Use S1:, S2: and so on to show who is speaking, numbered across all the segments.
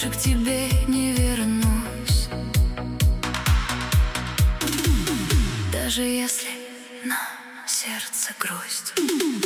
S1: больше к тебе не вернусь. Даже если на сердце грусть.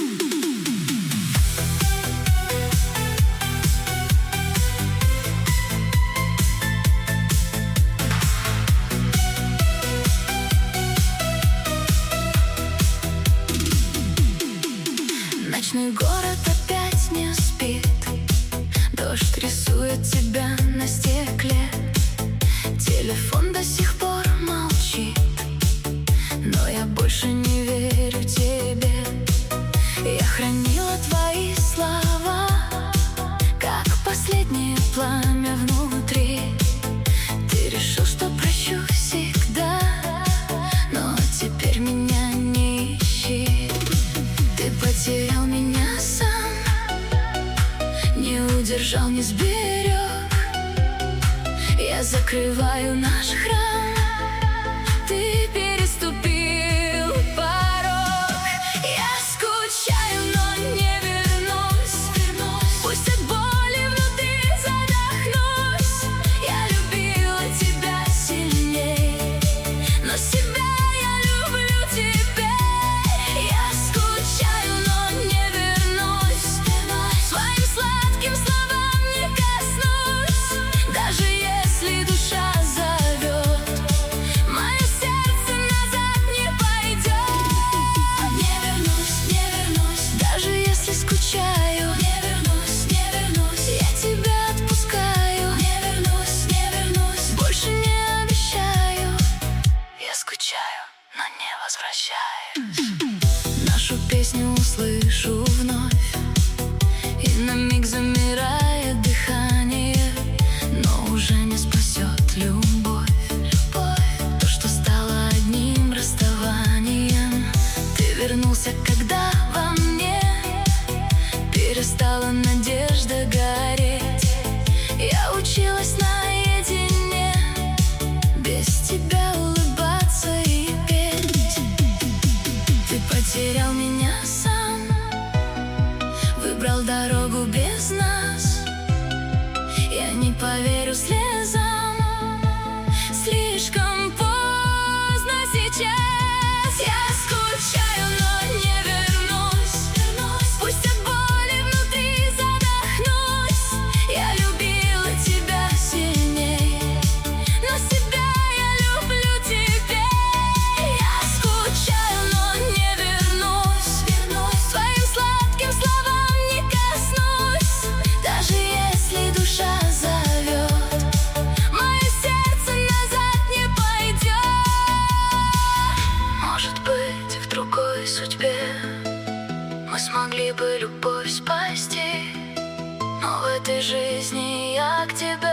S1: Ночной город опять не спит, дождь рисует тебя на стекле. Телефон до сих пор молчит, но я больше не верю тебе. Я хранила твои слова, как последнее пламя внутри. Ты решил, что прощу всегда, но теперь меня не ищи. Ты потерял меня сам, не удержал, не сберег. Я закрываю наш храм, ты переступил порог. Я скучаю, но не вернусь. Пусть от боли внутри задохнусь. Я любила тебя сильней, но себя я люблю теперь. Я скучаю, но не вернусь. Своим сладким словам не коснусь. Даже если душа зовет, мое сердце назад не пойдет. Не вернусь, не вернусь. Даже если скучаю, не вернусь, не вернусь. Я тебя отпускаю, не вернусь, не вернусь. Больше не обещаю. Я скучаю, но не возвращаюсь. Нашу песню услышу вновь, и на миг замирает дыхание. Но уже не спасет любовь. То, что стало одним расставанием. Ты вернулся, когда во мне перестала надежда гореть. Я училась наедине, без тебя улыбаться и петь. Ты потерял меня сам, выбрал дорогу без нас. Я не поверю слезам, слишком поздно сейчас. Я скучаю, но не вернусь. Пусть от боли внутри задохнусь. Я любила тебя сильней, но себя я люблю теперь. Я скучаю, но не вернусь. Своим сладким словам не коснусь. Даже если душа зовет, мое сердце назад не пойдет. Может быть, в другой судьбе мы смогли бы любовь спасти, но в этой жизни я к тебе